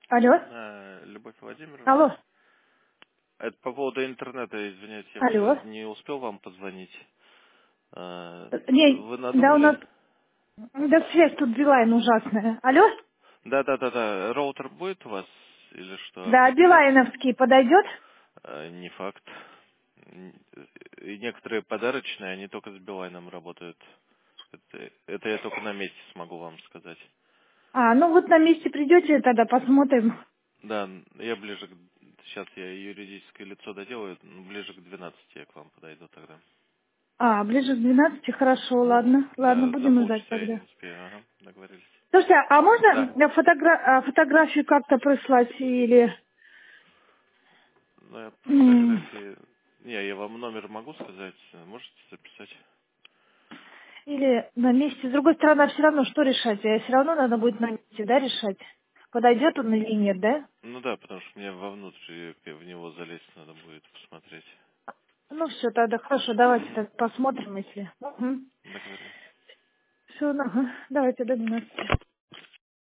Алло? Любовь Владимировна, Алло? это по поводу интернета, извиняюсь, я Алло? просто не успел вам позвонить. Не, Вы да у нас... надумали? Да связь тут Билайн ужасная. Алло? Да. Роутер будет у вас или что, Да, определять? Билайновский подойдет? Не факт. И некоторые подарочные, они только с Билайном работают. Это я только на месте смогу вам сказать. А, ну вот на месте придете, тогда посмотрим. Да, я ближе к... Сейчас я юридическое лицо доделаю, ближе к 12 я к вам подойду тогда. А, ближе к 12, хорошо, Ну, ладно. Ладно, да, за будем ждать полчаса я не тогда. успею. Ага, договорились. Слушайте, а можно Да. фотографию как-то прислать или... Ну, я м, фотографии... Не, я вам номер могу сказать. Можете записать? Или на месте. С другой стороны, все равно что решать? Все равно надо будет на месте, да, решать? Подойдет он или нет, да? Ну да, потому что мне вовнутрь в него залезть надо будет посмотреть. Ну все, тогда хорошо, давайте так посмотрим, если. Договорились. Все, ага, давайте до 12.